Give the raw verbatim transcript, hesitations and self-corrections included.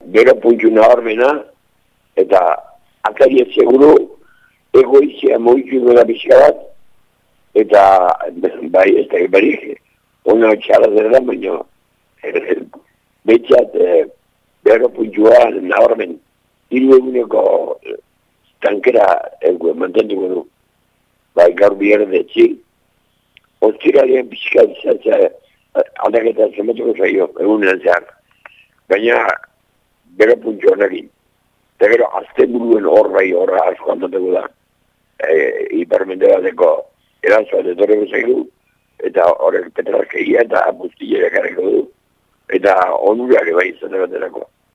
bero puntu nabarmena, eta ataria seguru, egoizia moitu duela bizka bat, eta bai, ez da barik, ona txala dela, baina betxat bero puntua nabarmen, hiru eguneko tankera mantenduko du. Bai, gaur bierdetzi, ostiralean bizka izatza aldaketa zematuko zaio, egunean zehar. Baina, bero puntu honekin. Eta gero, azten buruen hor bai horra asko antateko da. E, Iparmende bateko erantzua detorreko zaigu, eta horrek petrarkeia eta buztillera karreko du. Eta onurak bai izate baterako.